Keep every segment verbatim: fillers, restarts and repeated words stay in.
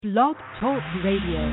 Blog Talk Radio.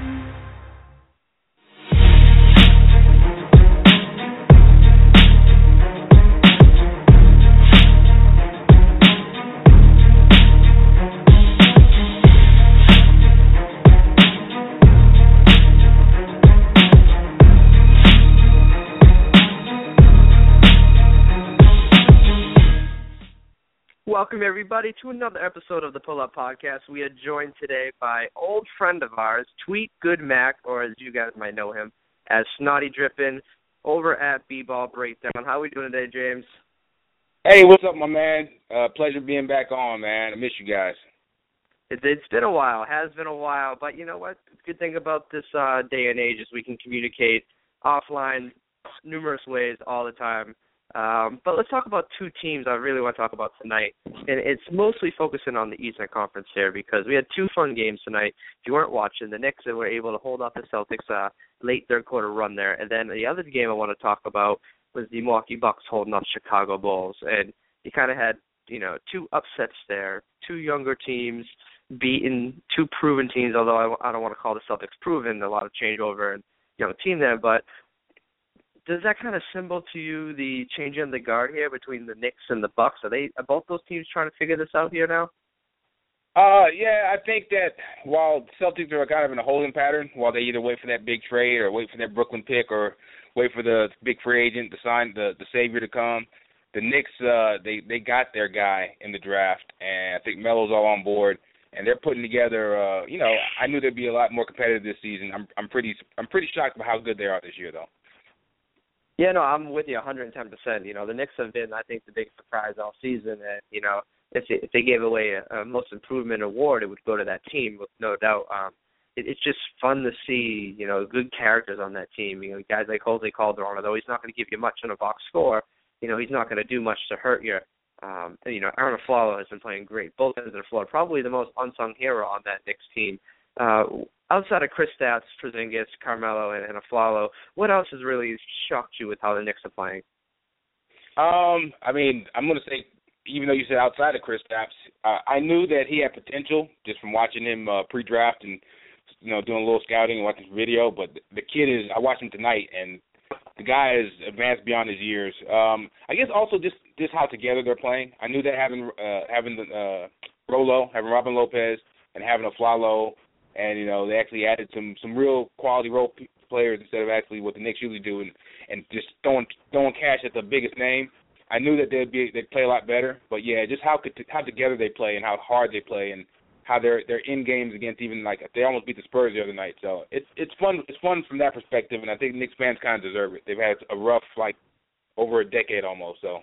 Welcome, everybody, to another episode of the Pull Up Podcast. We are joined today by old friend of ours, Tweet Good Mac, or as you guys might know him, as Snotty Drippin, over at B-Ball Breakdown. How are we doing today, James? Hey, what's up, my man? Uh, pleasure being back on, man. I miss you guys. It, it's been a while. It has been a while. But you know what? The good thing about this uh, day and age is we can communicate offline numerous ways all the time. Um, but let's talk about two teams I really want to talk about tonight. And it's mostly focusing on the Eastern Conference here because we had two fun games tonight. If you weren't watching, the Knicks were able to hold off the Celtics uh, late third quarter run there. And then the other game I want to talk about was the Milwaukee Bucks holding off Chicago Bulls. And you kind of had, you know, two upsets there, two younger teams beating two proven teams, although I, I don't want to call the Celtics proven, a lot of changeover and young team there. But does that kind of symbol to you the changing of the guard here between the Knicks and the Bucks? Are they are both those teams trying to figure this out here now? Uh, yeah, I think that while Celtics are kind of in a holding pattern, while they either wait for that big trade or wait for that Brooklyn pick or wait for the big free agent to sign the, the savior to come, the Knicks, uh, they, they got their guy in the draft, and I think Melo's all on board, and they're putting together. Uh, you know, I knew they'd be a lot more competitive this season. I'm I'm pretty I'm pretty shocked by how good they are this year, though. Yeah, no, I'm with you one hundred ten percent. You know, the Knicks have been, I think, the big surprise all season. And, you know, if they, if they gave away a, a most improvement award, it would go to that team, with no doubt. Um, it, it's just fun to see, you know, good characters on that team. You know, guys like Jose Calderon, although he's not going to give you much on a box score, you know, he's not going to do much to hurt you. Um, and, you know, Aaron Aflalo has been playing great. Both ends of the floor, probably the most unsung hero on that Knicks team. Uh, outside of Kristaps, Porzingis, Carmelo, and, and Aflalo, what else has really shocked you with how the Knicks are playing? Um, I mean, I'm going to say, even though you said outside of Kristaps, uh, I knew that he had potential just from watching him uh, pre-draft and, you know, doing a little scouting and watching his video. But the kid is, I watched him tonight, and the guy is advanced beyond his years. Um, I guess also just, just how together they're playing. I knew that having uh, having uh, Rolo, having Robin Lopez, and having Aflalo. And, you know, they actually added some, some real quality role p- players instead of actually what the Knicks usually do and, and just throwing throwing cash at the biggest name. I knew that they'd be they'd play a lot better, but yeah, just how could, how together they play and how hard they play and how they're they're in games against even like they almost beat the Spurs the other night. So it's it's fun it's fun from that perspective, and I think Knicks fans kind of deserve it. They've had a rough like over a decade almost. So.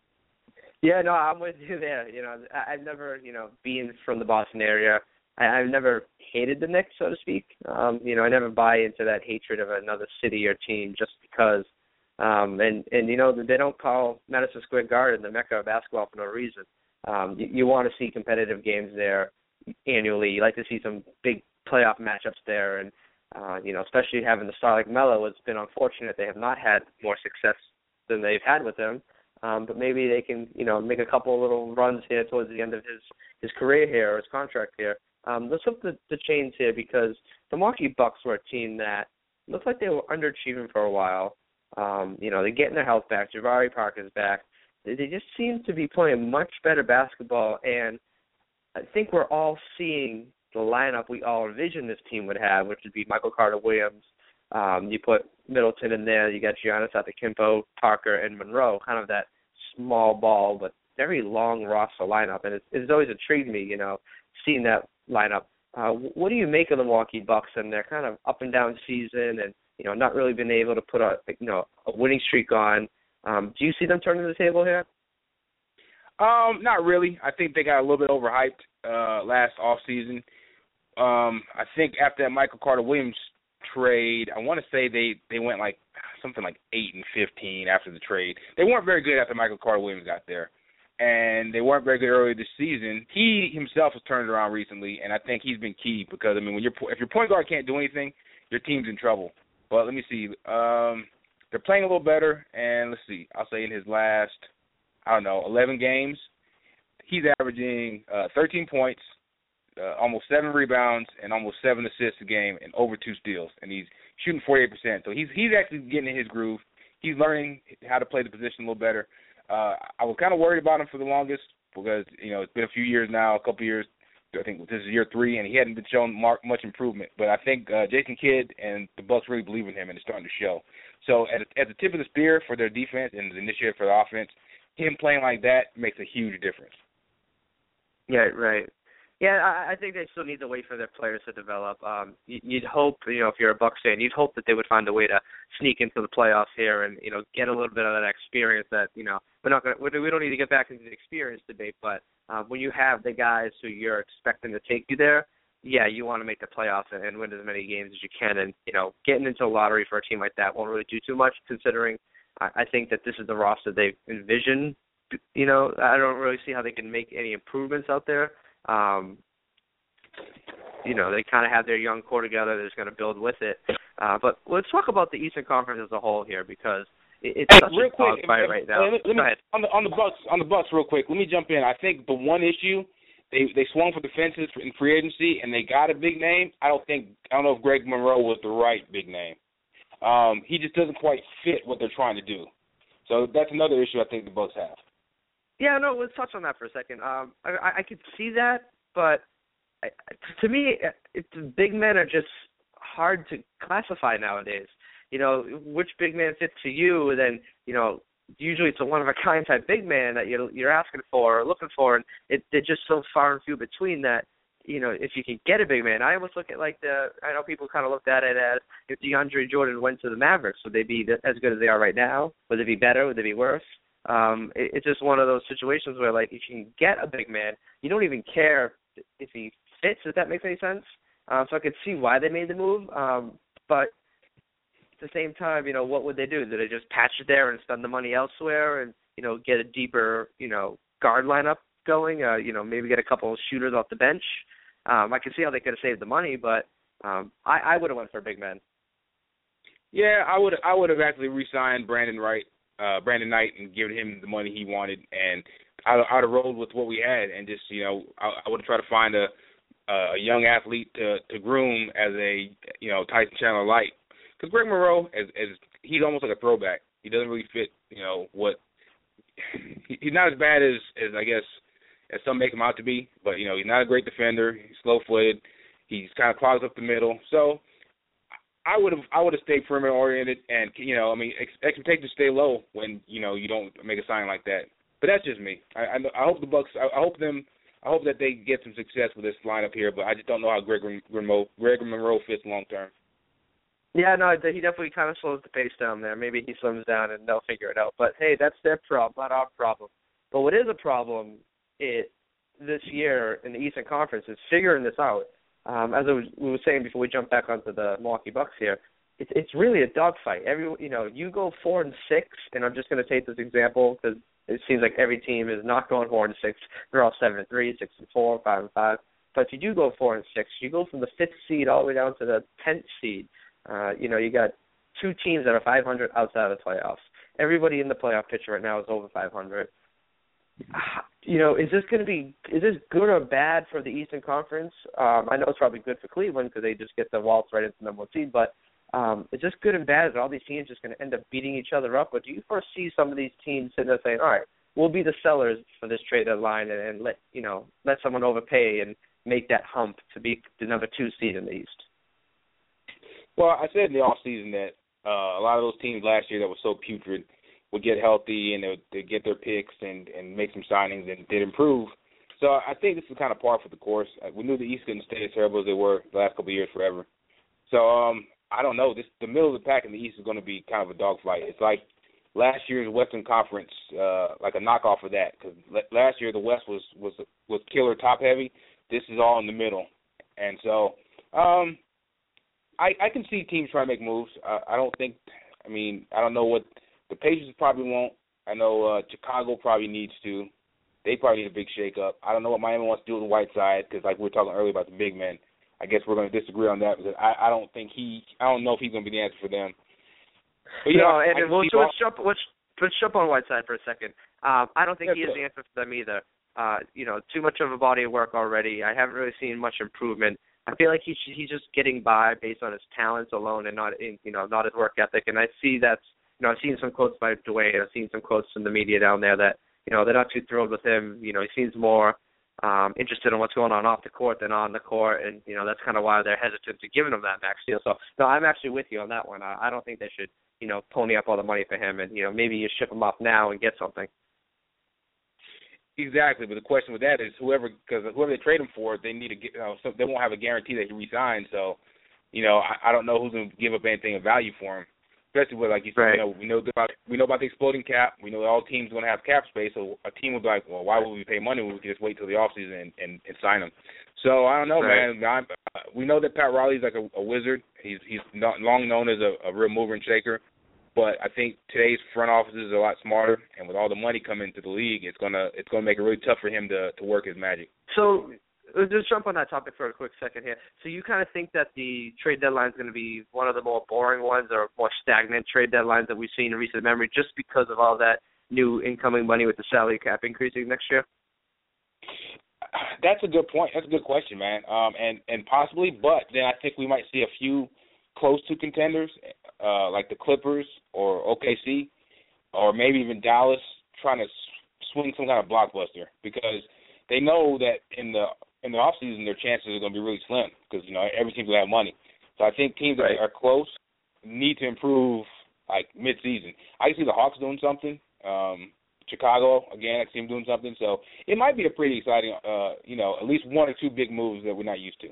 Yeah, no, I'm with you there. You know, I, I've never, you know, being from the Boston area, I, I've never hated the Knicks, so to speak. Um, you know, I never buy into that hatred of another city or team just because. Um, and, and, you know, they don't call Madison Square Garden the Mecca of basketball for no reason. Um, you, you want to see competitive games there annually. You like to see some big playoff matchups there. And, uh, you know, especially having the star like Melo, it's been unfortunate they have not had more success than they've had with him. Um, but maybe they can, you know, make a couple little runs here towards the end of his, his career here or his contract here. Um, let's flip the, the chains here because the Milwaukee Bucks were a team that looked like they were underachieving for a while. Um, you know, they're getting their health back. Jabari Parker's back. They, they just seem to be playing much better basketball, and I think we're all seeing the lineup we all envisioned this team would have, which would be Michael Carter-Williams. Um, you put Middleton in there. You got Giannis Antetokounmpo, Parker, and Monroe, kind of that small ball but very long roster lineup, and it's, it's always intrigued me, you know, seeing that lineup. Uh, what do you make of the Milwaukee Bucks and their kind of up and down season, and you know, not really been able to put a you know a winning streak on? Um, do you see them turning the table here? Um, not really. I think they got a little bit overhyped uh, last off season. Um, I think after that Michael Carter-Williams trade, I want to say they, they went like something like eight and fifteen after the trade. They weren't very good after Michael Carter-Williams got there. And they weren't very good earlier this season. He himself has turned it around recently, and I think he's been key because, I mean, when you're, if your point guard can't do anything, your team's in trouble. But let me see. Um, they're playing a little better, and let's see. I'll say in his last, I don't know, eleven games, he's averaging uh, thirteen points, uh, almost seven rebounds and almost seven assists a game and over two steals, and he's shooting forty-eight percent. So he's he's actually getting in his groove. He's learning how to play the position a little better. Uh, I was kind of worried about him for the longest because, you know, it's been a few years now, a couple years. I think this is year three, and he hadn't been showing much improvement. But I think uh, Jason Kidd and the Bucks really believe in him, and it's starting to show. So at, at the tip of the spear for their defense and the initiative for the offense, him playing like that makes a huge difference. Yeah, right. Yeah, I, I think they still need to wait for their players to develop. Um, you, you'd hope, you know, if you're a Bucks fan, you'd hope that they would find a way to sneak into the playoffs here and, you know, get a little bit of that experience that, you know, we're not going to, we don't need to get back into the experience debate, but uh, when you have the guys who you're expecting to take you there, yeah, you want to make the playoffs and, and win as many games as you can. And, you know, getting into a lottery for a team like that won't really do too much, considering I, I think that this is the roster they envision. You know, I don't really see how they can make any improvements out there. Um, you know, they kind of have their young core together. They're just going to build with it. Uh, but let's talk about the Eastern Conference as a whole here, because it, it's hey, such real a quick, dogfight right now. Let, let me, on the on the Bucks, on the Bucks, real quick. Let me jump in. I think the one issue they they swung for the fences in free agency and they got a big name. I don't think I don't know if Greg Monroe was the right big name. Um, he just doesn't quite fit what they're trying to do. So that's another issue I think the Bucks have. Yeah, no, let's touch on that for a second. Um, I, I could see that, but I, to me, it, the big men are just hard to classify nowadays. You know, which big man fits to you, then, you know, usually it's a one-of-a-kind type big man that you're, you're asking for or looking for, and it, they're just so far and few between that, you know, if you can get a big man. I almost look at like the, I know people kind of looked at it as if DeAndre Jordan went to the Mavericks, would they be as good as they are right now? Would they be better? Would they be worse? Um, it, it's just one of those situations where, like, if you can get a big man, you don't even care if he fits, if that makes any sense. Um, so I could see why they made the move. Um, but at the same time, you know, what would they do? Do they just patch it there and spend the money elsewhere and, you know, get a deeper, you know, guard lineup going? Uh, you know, maybe get a couple of shooters off the bench. Um, I can see how they could have saved the money, but um, I, I would have went for a big man. Yeah, I would I would have actually re-signed Brandon Wright. Uh, Brandon Knight and giving him the money he wanted, and I would have rolled with what we had, and just, you know, I, I would have tried to find a a young athlete to, to groom as a, you know, Tyson Chandler light. Because Greg Monroe, as, as he's almost like a throwback. He doesn't really fit, you know, what he, he's not as bad as, as I guess as some make him out to be, but, you know, he's not a great defender. He's slow-footed. He's kind of clogs up the middle. So I would have I would have stayed perimeter oriented, and, you know, I mean, ex- expectations stay low when, you know, you don't make a sign like that. But that's just me. I I, I hope the Bucks. I, I hope them. I hope that they get some success with this lineup here. But I just don't know how Greg Monroe Greg Monroe fits long term. Yeah, no, he definitely kind of slows the pace down there. Maybe he slims down and they'll figure it out. But hey, that's their problem, not our problem. But what is a problem it this year in the Eastern Conference is figuring this out. Um, as I was, we were saying before we jump back onto the Milwaukee Bucks here, it's it's really a dogfight. Every you know, you go four and six, and I'm just going to take this example because it seems like every team is not going four and six. They're all seven and three, six and four, five and five. But if you do go four and six, you go from the fifth seed all the way down to the tenth seed. Uh, you know, you got two teams that are five hundred outside of the playoffs. Everybody in the playoff picture right now is over five hundred. You know, is this going to be is this good or bad for the Eastern Conference? Um, I know it's probably good for Cleveland because they just get the waltz right into the number one seed. But um, is this good and bad? Is all these teams just going to end up beating each other up? Or do you foresee some of these teams sitting there saying, "All right, we'll be the sellers for this trade deadline and, and let you know let someone overpay and make that hump to be the number two seed in the East"? Well, I said in the off season that uh, a lot of those teams last year that were so putrid would get healthy and they would they'd get their picks and, and make some signings and did improve. So I think this is kind of par for the course. We knew the East couldn't stay as terrible as they were the last couple of years forever. So um, I don't know. This the middle of the pack in the East is going to be kind of a dogfight. It's like last year's Western Conference, uh, like a knockoff of that. Because last year the West was was was killer top heavy. This is all in the middle, and so um, I I can see teams trying to make moves. Uh, I don't think. I mean, I don't know what. The Patriots probably won't. I know uh, Chicago probably needs to. They probably need a big shake-up. I don't know what Miami wants to do with the Whiteside because, like we were talking earlier about the big men, I guess we're going to disagree on that because I, I don't think he – I don't know if he's going to be the answer for them. But, yeah, no, and I we'll, let's, jump, let's, let's jump on Whiteside for a second. Um, I don't think yeah, he is the answer for them either. uh, you know, too much of a body of work already. I haven't really seen much improvement. I feel like he's he's just getting by based on his talents alone and not in, you know not his work ethic. And I see that's you know I've seen some quotes by Dwayne. I've seen some quotes from the media down there that you know they're not too thrilled with him. You know he seems more um, interested in what's going on off the court than on the court, and you know that's kind of why they're hesitant to giving him that max deal. So no, I'm actually with you on that one. I, I don't think they should you know pony up all the money for him, and you know maybe you ship him off now and get something. Exactly, but the question with that is whoever, because whoever they trade him for, they need to get, you know, so they won't have a guarantee that he resigns. So, you know, I, I don't know who's going to give up anything of value for him. Especially with, like you said, right. you know, we know about we know about the exploding cap. We know that all teams are going to have cap space. So a team would be like, well, why would we pay money when we can just wait till the offseason and, and, and sign him? So I don't know, right. man. I'm, uh, we know that Pat Riley's like a, a wizard. He's he's not, long known as a, a real mover and shaker. But I think today's front offices are a lot smarter, and with all the money coming into the league, it's gonna it's gonna make it really tough for him to, to work his magic. So let's just jump on that topic for a quick second here. So you kind of think that the trade deadline is going to be one of the more boring ones or more stagnant trade deadlines that we've seen in recent memory, just because of all that new incoming money with the salary cap increasing next year? That's a good point. That's a good question, man. Um, and and possibly, but then I think we might see a few close to contenders, uh, like the Clippers or O K C, or maybe even Dallas, trying to swing some kind of blockbuster, because they know that in the in the offseason their chances are going to be really slim, because you know every team's going to have money. So I think teams right. that are close need to improve like mid-season. I can see the Hawks doing something. Um, Chicago again, I can see them doing something. So it might be a pretty exciting, uh, you know, at least one or two big moves that we're not used to.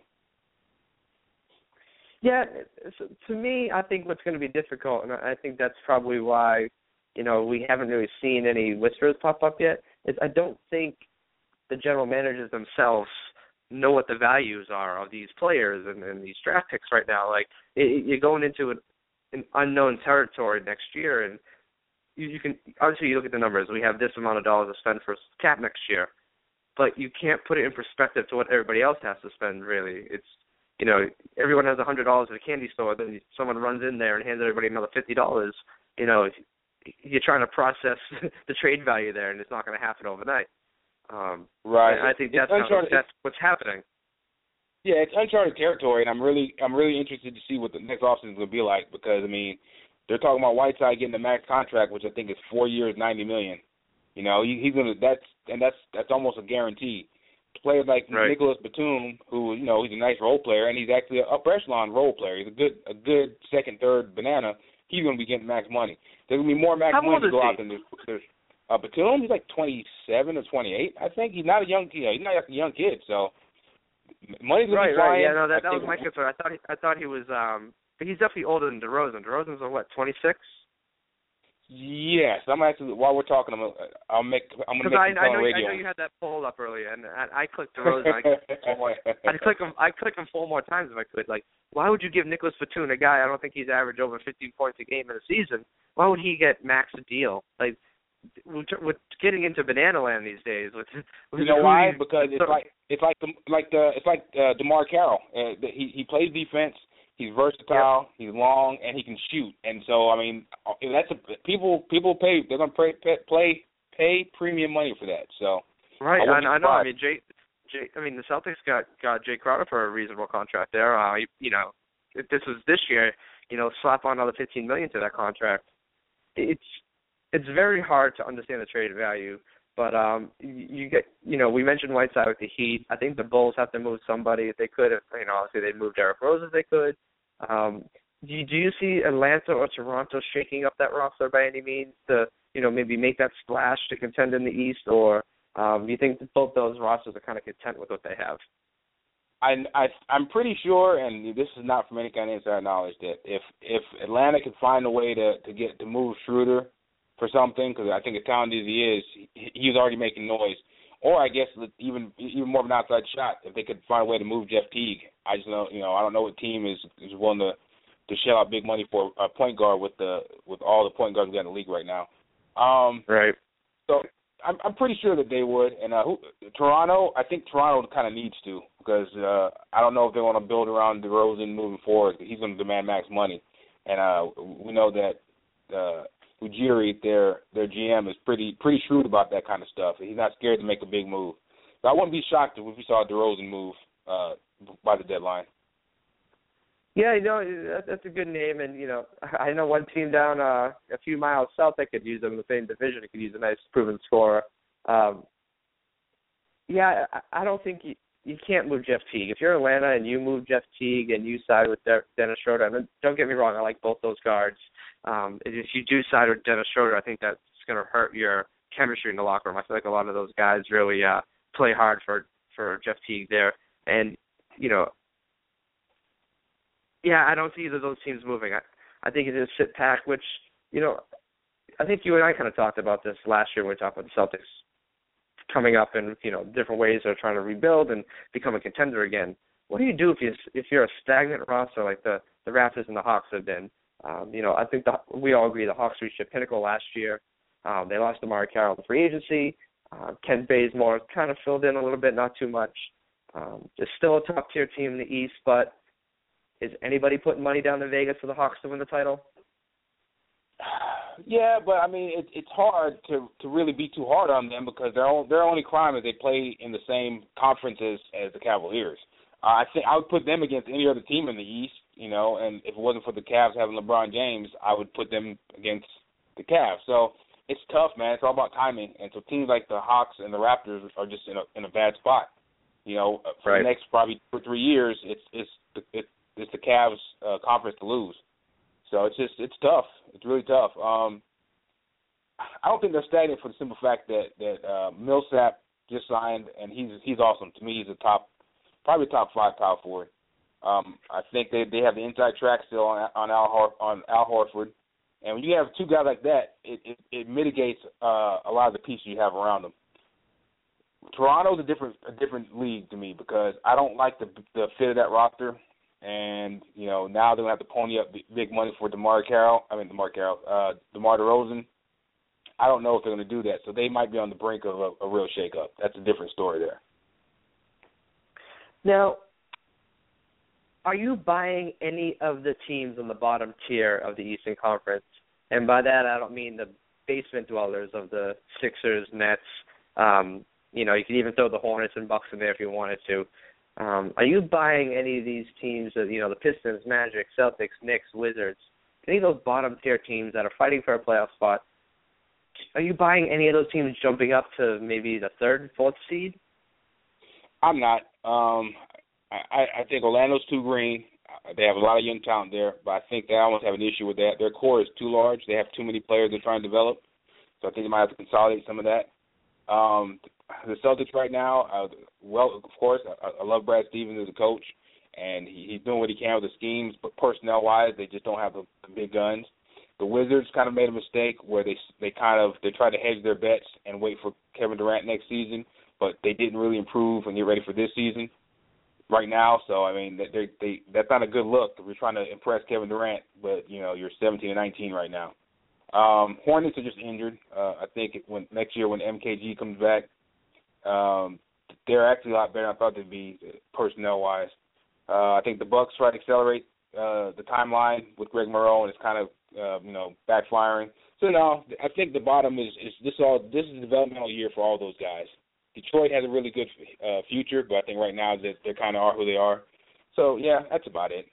Yeah, so to me, I think what's going to be difficult, and I think that's probably why, you know, we haven't really seen any whispers pop up yet, is I don't think the general managers themselves know what the values are of these players and, and these draft picks right now. Like, it, you're going into an, an unknown territory next year, and you, you can, obviously you look at the numbers. We have this amount of dollars to spend for cap next year, but you can't put it in perspective to what everybody else has to spend, really. It's, you know, everyone has one hundred dollars at a candy store, then someone runs in there and hands everybody another fifty dollars. You know, you're trying to process the trade value there, and it's not going to happen overnight. Um, right. And I think that's, how, that's what's happening. Yeah, it's uncharted territory, and I'm really I'm really interested to see what the next offseason is going to be like, because, I mean, they're talking about Whiteside getting the max contract, which I think is four years, ninety million dollars. You know, he, he's going to – that's and that's that's almost a guarantee. Players like right. Nicholas Batum, who, you know, he's a nice role player, and he's actually an upper echelon role player. He's a good a good second, third banana. He's going to be getting max money. There's going to be more max How money to go he? out than there's, there's uh, Batum. He's like twenty-seven or twenty-eight, I think. He's not a young you know, he's not like a young kid, so money's going right, to be flying. Right, yeah, no, that, that I was my concern. I thought he, I thought he was um, – he's definitely older than DeRozan. DeRozan's, what, twenty-six? Yes, I'm actually. While we're talking, I'm. I'll make. I'm gonna make I, some I know, radio. I know you had that poll up earlier, and I, I clicked the rose. I I'd click him. I click him four more times if I could. Like, why would you give Nicholas Batum, a guy I don't think he's averaged over fifteen points a game in a season? Why would he get max a deal? Like, we're, we're getting into banana land these days. With, with you know why? Because it's so, like it's like the like the it's like uh, DeMar Carroll. Uh, he he plays defense. He's versatile. Yep. He's long, and he can shoot. And so, I mean, that's a, people. People pay. They're gonna pay, pay, play pay premium money for that. So, right. I, I, I know. I mean, Jay, Jay. I mean, the Celtics got got Jay Crowder for a reasonable contract there. Uh, you, you know, if this was this year, you know, slap on another fifteen million to that contract. It's it's very hard to understand the trade value. But um, you get, you know, we mentioned Whiteside with the Heat. I think the Bulls have to move somebody if they could. If, you know, obviously they'd move Derrick Rose if they could. Um, do, you, do you see Atlanta or Toronto shaking up that roster by any means to, you know, maybe make that splash to contend in the East, or um, do you think that both those rosters are kind of content with what they have? I, I I'm pretty sure, and this is not from any kind of inside knowledge, that if if Atlanta could find a way to, to get to move Schroeder for something, because I think as talented as he is, he, he's already making noise. Or I guess even even more of an outside shot, if they could find a way to move Jeff Teague. I just know, you know, I don't know what team is, is willing to, to shell out big money for a point guard with the with all the point guards we got in the league right now. Um, right. So I'm I'm pretty sure that they would. And uh, who, Toronto, I think Toronto kind of needs to, because uh, I don't know if they want to build around DeRozan moving forward. He's going to demand max money, and uh, we know that uh, Ujiri, their their G M, is pretty pretty shrewd about that kind of stuff. He's not scared to make a big move. So I wouldn't be shocked if we saw DeRozan move uh, by the deadline. Yeah, you know, that, that's a good name, and, you know, I know one team down uh, a few miles south that could use him in the same division. It could use a nice proven scorer. Um, yeah, I, I don't think you, you can't move Jeff Teague. If you're Atlanta and you move Jeff Teague and you side with De- Dennis Schroeder, I mean, don't get me wrong, I like both those guards. Um, if you do side with Dennis Schroeder, I think that's going to hurt your chemistry in the locker room. I feel like a lot of those guys really uh, play hard for, for Jeff Teague there. And, you know, yeah, I don't see either of those teams moving. I, I think it's a sit back, which, you know, I think you and I kind of talked about this last year when we talked about the Celtics coming up in, you know, different ways they're trying to rebuild and become a contender again. What do you do if you if you're a stagnant roster like the, the Raptors and the Hawks have been? Um, you know, I think the, we all agree the Hawks reached a pinnacle last year. Um, they lost DeMar Carroll in free agency. Uh, Ken Bazemore kind of filled in a little bit, not too much. Um, they're still a top-tier team in the East, but is anybody putting money down to Vegas for the Hawks to win the title? Yeah, but I mean, it, it's hard to to really be too hard on them because their own, their only crime is they play in the same conferences as the Cavaliers. Uh, I think I would put them against any other team in the East, you know. And if it wasn't for the Cavs having LeBron James, I would put them against the Cavs. So it's tough, man. It's all about timing. And so teams like the Hawks and the Raptors are just in a in a bad spot. You know, for right. the next probably two or three years, it's it's it's it's the Cavs uh, conference to lose. So it's just it's tough. It's really tough. Um, I don't think they're stagnant for the simple fact that that uh, Millsap just signed, and he's he's awesome. To me, he's a top, probably top five power forward. Um, I think they they have the inside track still on on Al Hor- on Al Horford, and when you have two guys like that, it it, it mitigates uh, a lot of the pieces you have around them. Toronto's a different a different league to me because I don't like the the fit of that roster. And, you know, now they're going to have to pony up big money for DeMar Carroll. I mean, DeMar Carroll, uh, DeMar DeRozan. I don't know if they're going to do that. So they might be on the brink of a, a real shakeup. That's a different story there. Now, are you buying any of the teams on the bottom tier of the Eastern Conference? And by that, I don't mean the basement dwellers of the Sixers, Nets. Um, you know, you could even throw the Hornets and Bucks in there if you wanted to. Um, are you buying any of these teams, that, you know, the Pistons, Magic, Celtics, Knicks, Wizards, any of those bottom-tier teams that are fighting for a playoff spot? Are you buying any of those teams jumping up to maybe the third, fourth seed? I'm not. Um, I, I think Orlando's too green. They have a lot of young talent there, but I think they almost have an issue with that. Their core is too large. They have too many players they're trying to develop, so I think they might have to consolidate some of that. Um, the Celtics right now, uh, well, of course, I, I love Brad Stevens as a coach, and he, he's doing what he can with the schemes, but personnel-wise, they just don't have the, the big guns. The Wizards kind of made a mistake where they they kind of they tried to hedge their bets and wait for Kevin Durant next season, but they didn't really improve and get ready for this season right now. So I mean, they they that's not a good look if you're trying to impress Kevin Durant, but you know you're seventeen and nineteen right now. Um, Hornets are just injured. Uh, I think when next year when M K G comes back, um, they're actually a lot better than I thought they'd be personnel-wise. Uh, I think the Bucks try to accelerate uh, the timeline with Greg Monroe, and it's kind of uh, you know backfiring. So no, I think the bottom is, is this all. This is a developmental year for all those guys. Detroit has a really good uh, future, but I think right now that they kind of are who they are. So yeah, that's about it.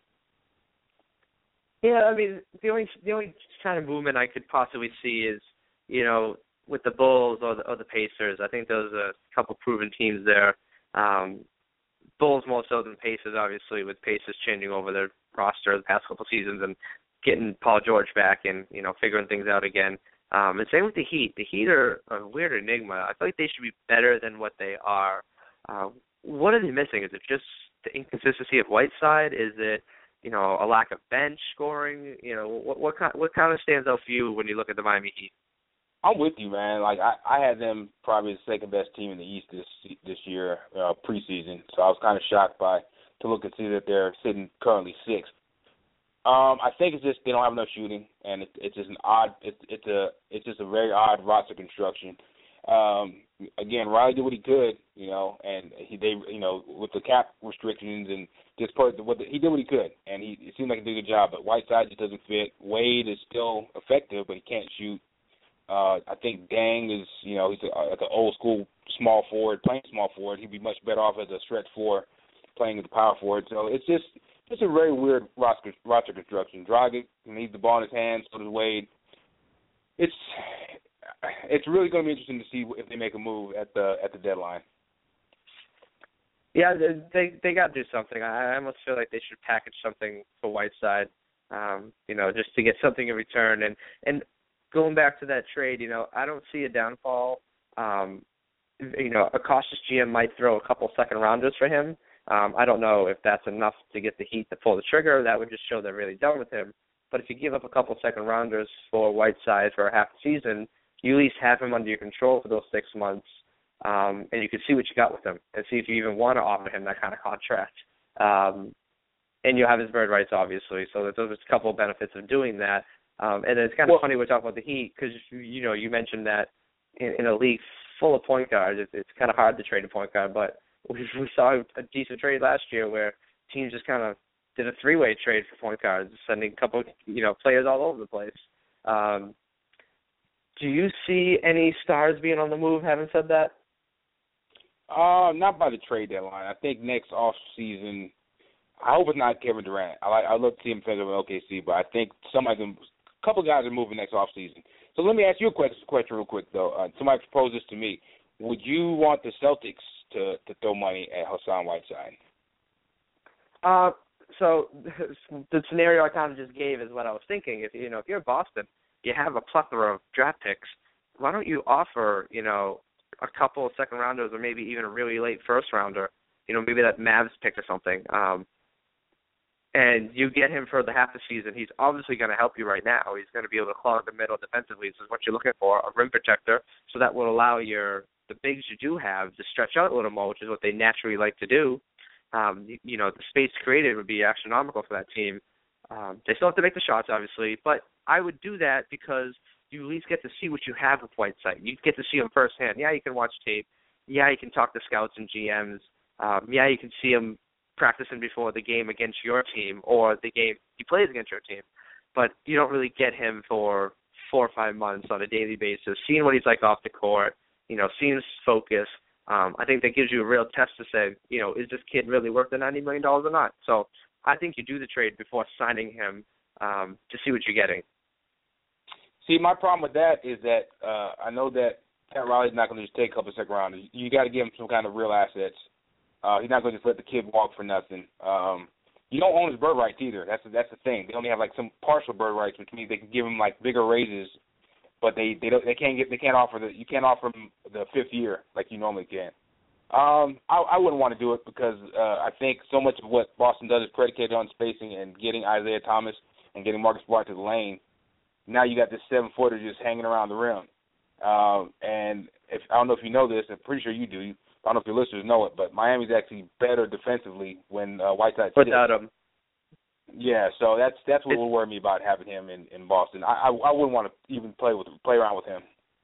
Yeah, I mean, the only the only kind of movement I could possibly see is, you know, with the Bulls or the, or the Pacers. I think those are a couple proven teams there. Um, Bulls more so than Pacers, obviously, with Pacers changing over their roster the past couple seasons and getting Paul George back and, you know, figuring things out again. Um, and same with the Heat. The Heat are a weird enigma. I feel like they should be better than what they are. Uh, what are they missing? Is it just the inconsistency of Whiteside? Is it, you know, a lack of bench scoring? You know, what what kind, what kind of stands out for you when you look at the Miami Heat? I'm with you, man. Like I, I had them probably the second best team in the East this this year uh, preseason. So I was kind of shocked by to look and see that they're sitting currently sixth. Um, I think it's just they don't have enough shooting, and it, it's just an odd. It's it's a it's just a very odd roster construction. Um, again, Riley did what he could, you know, and he they you know with the cap restrictions and just put what the, he did what he could, and he it seemed like he did a good job. But Whiteside just doesn't fit. Wade is still effective, but he can't shoot. Uh, I think Dang is, you know, he's a, like an old school small forward, playing small forward. He'd be much better off as a stretch four, playing as a power forward. So it's just it's a very weird roster, roster construction. Dragic needs the ball in his hands, so does Wade. It's it's really going to be interesting to see if they make a move at the at the deadline. Yeah, they they got to do something. I almost feel like they should package something for Whiteside, um, you know, just to get something in return. And and going back to that trade, you know, I don't see a downfall. Um, you know, a cautious G M might throw a couple second rounders for him. Um, I don't know if that's enough to get the Heat to pull the trigger. That would just show they're really done with him. But if you give up a couple second rounders for Whiteside for a half season, you at least have him under your control for those six months. Um, and you can see what you got with him and see if you even want to offer him that kind of contract. Um, and you'll have his bird rights, obviously. So there's a couple of benefits of doing that. Um, and it's kind of well, funny we're talking about the Heat because, you know, you mentioned that in, in a league full of point guards, it's, it's kind of hard to trade a point guard. But we, we saw a decent trade last year where teams just kind of did a three-way trade for point guards, sending a couple, you know, players all over the place. Um, do you see any stars being on the move, having said that? Uh, not by the trade deadline. I think next off season, I hope it's not Kevin Durant. I like I love to see him play with O K C, but I think somebody, a couple of guys are moving next off season. So let me ask you a question, question real quick though. Uh, somebody proposed this to me. Would you want the Celtics to, to throw money at Hassan Whiteside? Uh, so the scenario I kind of just gave is what I was thinking. If you know, if you're Boston, you have a plethora of draft picks. Why don't you offer, you know, a couple of second rounders or maybe even a really late first rounder, you know, maybe that Mavs pick or something, um, and you get him for the half the season. He's obviously going to help you right now. He's going to be able to clog the middle defensively. This is what you're looking for, a rim protector, so that will allow your the bigs you do have to stretch out a little more, which is what they naturally like to do. Um, you, you know, the space created would be astronomical for that team. Um, they still have to make the shots, obviously, but I would do that because you at least get to see what you have with Whiteside. You get to see him firsthand. Yeah, you can watch tape. Yeah, you can talk to scouts and G Ms. Um, yeah, you can see him practicing before the game against your team or the game he plays against your team. But you don't really get him for four or five months on a daily basis, seeing what he's like off the court, you know, seeing his focus. Um, I think that gives you a real test to say, you know, is this kid really worth the ninety million dollars or not? So I think you do the trade before signing him um, to see what you're getting. See, my problem with that is that uh, I know that Pat Riley's not going to just take a couple of second rounders. You got to give him some kind of real assets. Uh, he's not going to just let the kid walk for nothing. Um, you don't own his bird rights either. That's the, that's the thing. They only have like some partial bird rights, which means they can give him like bigger raises, but they they don't they can't get they can't offer the you can't offer him the fifth year like you normally can. Um, I, I wouldn't want to do it because uh, I think so much of what Boston does is predicated on spacing and getting Isaiah Thomas and getting Marcus Smart to the lane. Now you got this seven-footer just hanging around the rim. Um, and if I don't know if you know this, I'm pretty sure you do. I don't know if your listeners know it, but Miami's actually better defensively when uh, Whiteside sits. Without him. Yeah, so that's that's what would worry me about having him in, in Boston. I, I I wouldn't want to even play with play around with him.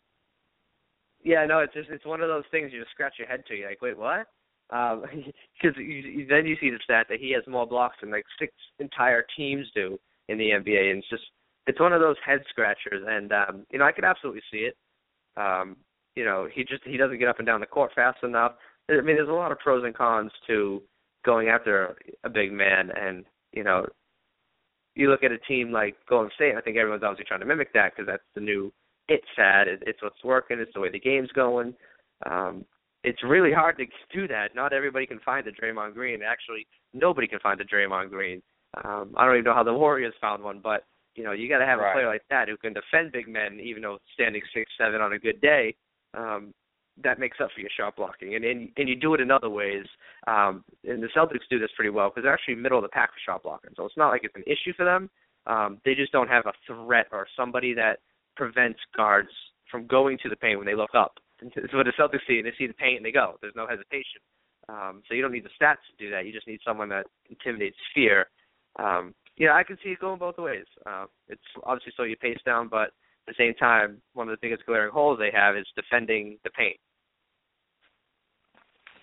Yeah, no, it's just it's one of those things you just scratch your head to. You're like, wait, what? Because um, you, then you see the stat that he has more blocks than like six entire teams do in the N B A, and it's just it's one of those head scratchers. And um, you know, I could absolutely see it. Um, you know, he just he doesn't get up and down the court fast enough. I mean, there's a lot of pros and cons to going after a big man, and you know, you look at a team like Golden State. I think everyone's obviously trying to mimic that because that's the new it's fad. It, it's what's working. It's the way the game's going. Um, it's really hard to do that. Not everybody can find a Draymond Green. Actually, nobody can find a Draymond Green. Um, I don't even know how the Warriors found one, but you know, you got to have right. a player like that who can defend big men, even though standing six seven on a good day. Um, that makes up for your shot blocking, and and, and you do it in other ways. Um, and the Celtics do this pretty well because they're actually middle of the pack for shot blocking. So it's not like it's an issue for them. Um, they just don't have a threat or somebody that prevents guards from going to the paint when they look up. So what the Celtics see, and they see the paint and they go. There's no hesitation. Um, so you don't need the stats to do that. You just need someone that intimidates fear. Um, yeah, I can see it going both ways. Uh, it's obviously slow your pace down, but at the same time, one of the biggest glaring holes they have is defending the paint.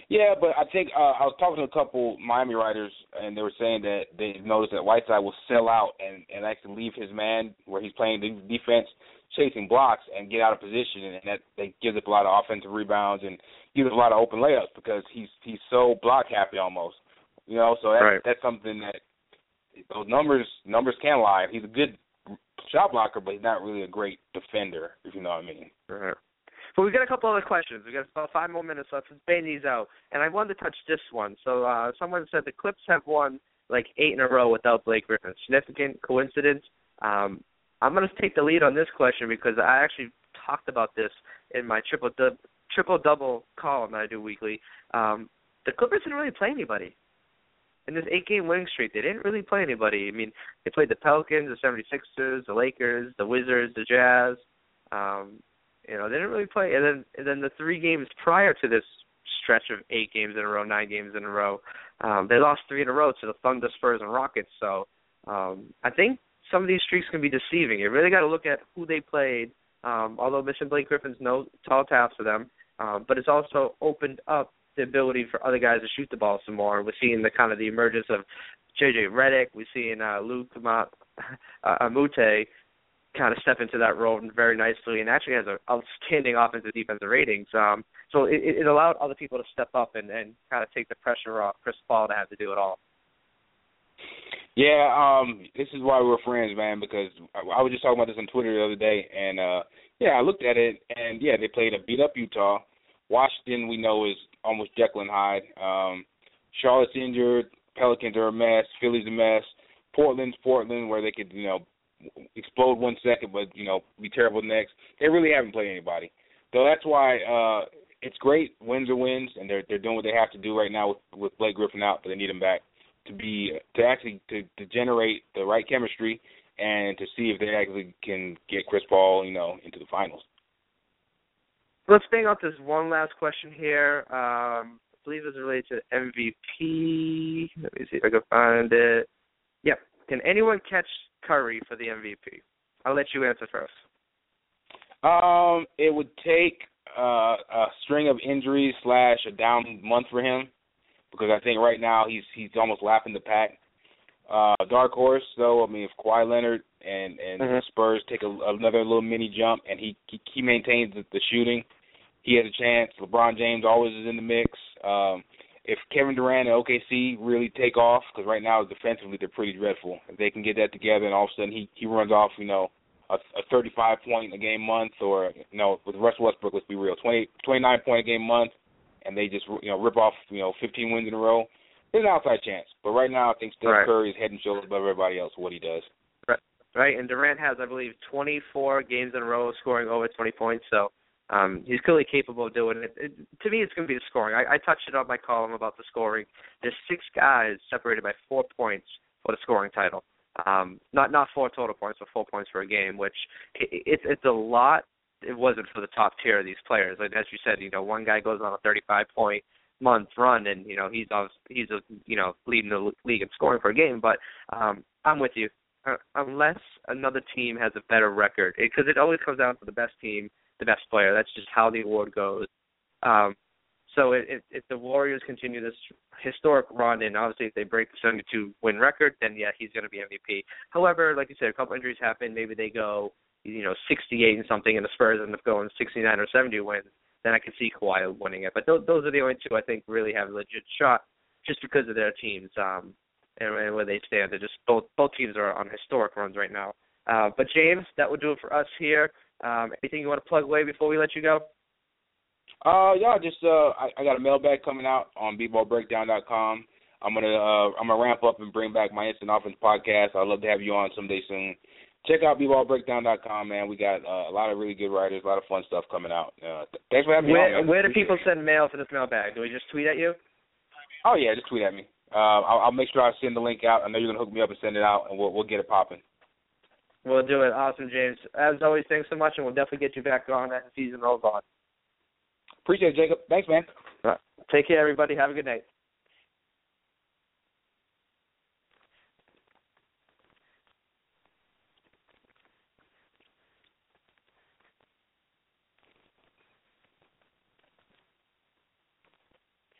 Yeah, but I think uh, I was talking to a couple Miami writers, and they were saying that they noticed that Whiteside will sell out and, and actually leave his man where he's playing the defense, chasing blocks, and get out of position, and that, that gives up a lot of offensive rebounds and gives up a lot of open layups because he's he's so block happy almost, you know. So that's right. that's something that those numbers numbers can lie. He's a good shot blocker, but he's not really a great defender, if you know what I mean. Right. But we've got a couple other questions. We've got about five more minutes left. Let's bang these out. And I wanted to touch this one. So uh, someone said the Clips have won like eight in a row without Blake Griffin. Significant coincidence? Um, I'm going to take the lead on this question because I actually talked about this in my triple du- triple double column that I do weekly. Um, the Clippers didn't really play anybody. In this eight-game winning streak, they didn't really play anybody. I mean, they played the Pelicans, the seventy-sixers, the Lakers, the Wizards, the Jazz. Um You know, they didn't really play. And then and then the three games prior to this stretch of eight games in a row, nine games in a row, um, they lost three in a row to the Thunder, Spurs, and Rockets. So um, I think some of these streaks can be deceiving. You really got to look at who they played, um, although missing Blake Griffin's no tall taps for them. Um, but it's also opened up the ability for other guys to shoot the ball some more. We're seeing the kind of the emergence of J J Redick. We're seeing uh, Luke uh, Amute kind of step into that role very nicely, and actually has an outstanding offensive defensive ratings. Um, so it, it allowed other people to step up and, and kind of take the pressure off Chris Paul to have to do it all. Yeah, um, this is why we're friends, man, because I, I was just talking about this on Twitter the other day, and, uh, yeah, I looked at it, and, yeah, they played a beat-up Utah. Washington, we know, is almost Jekyll and Hyde. Um, Charlotte's injured. Pelicans are a mess. Philly's a mess. Portland's Portland, where they could, you know, explode one second, but, you know, be terrible next. They really haven't played anybody. So that's why uh, it's great. Wins are wins, and they're they're doing what they have to do right now with, with Blake Griffin out, but they need him back to be to actually to, to generate the right chemistry and to see if they actually can get Chris Paul, you know, into the finals. Let's bang out this one last question here. Um, I believe it's related to M V P. Let me see if I can find it. Yep. Can anyone catch Curry for the M V P? I'll let you answer first. Um, it would take uh, a string of injuries slash a down month for him, because I think right now he's he's almost lapping the pack. Uh, dark horse, though, I mean, if Kawhi Leonard and, and mm-hmm. the Spurs take a, another little mini jump and he he, he maintains the, the shooting, he has a chance. LeBron James always is in the mix. Um, if Kevin Durant and O K C really take off, because right now defensively they're pretty dreadful, if they can get that together and all of a sudden he, he runs off, you know, a, a thirty-five point a game month, or, you know, with Russell Westbrook, let's be real, twenty, twenty-nine point a game month, and they just, you know, rip off, you know, fifteen wins in a row, there's an outside chance. But right now I think Steph right. Curry is head and shoulders above everybody else for what he does. Right. Right, and Durant has, I believe, twenty-four games in a row scoring over twenty points, so um, he's clearly capable of doing it. it to me, it's going to be the scoring. I, I touched it on my column about the scoring. There's six guys separated by four points for the scoring title. Um, not not four total points, but four points for a game, which it, it, it's a lot. It wasn't for the top tier of these players. Like, as you said, you know, one guy goes on a thirty-five point month run, and you know he's he's a, you know leading the league in scoring per game. But um, I'm with you. Uh, unless another team has a better record, because it, it always comes down to the best team, the best player. That's just how the award goes. Um, so it, it, if the Warriors continue this historic run, and obviously if they break the seventy-two win record, then yeah, he's going to be M V P. However, like you said, a couple injuries happen. Maybe they go, you know, sixty-eight and something, and the Spurs end up going sixty-nine or seventy wins. Then I can see Kawhi winning it. But those, those are the only two I think really have a legit shot, just because of their teams um, and, and where they stand. They're just both both teams are on historic runs right now. Uh, but James, that would do it for us here. Um, anything you want to plug away before we let you go? Uh, yeah, just uh, I, I got a mailbag coming out on b ball breakdown dot com. I'm gonna uh, I'm gonna ramp up and bring back my Instant Offense podcast. I'd love to have you on someday soon. Check out b ball breakdown dot com, man. We got uh, a lot of really good writers, a lot of fun stuff coming out. Uh, thanks for having where, me on. Man. Where do people send mail for this mailbag? Do we just tweet at you? Oh yeah, just tweet at me. Uh, I'll, I'll make sure I send the link out. I know you're gonna hook me up and send it out, and we'll we'll get it popping. We'll do it. Awesome, James. As always, thanks so much, and we'll definitely get you back on as the season rolls on. Appreciate it, Jacob. Thanks, man. All right. Take care, everybody. Have a good night.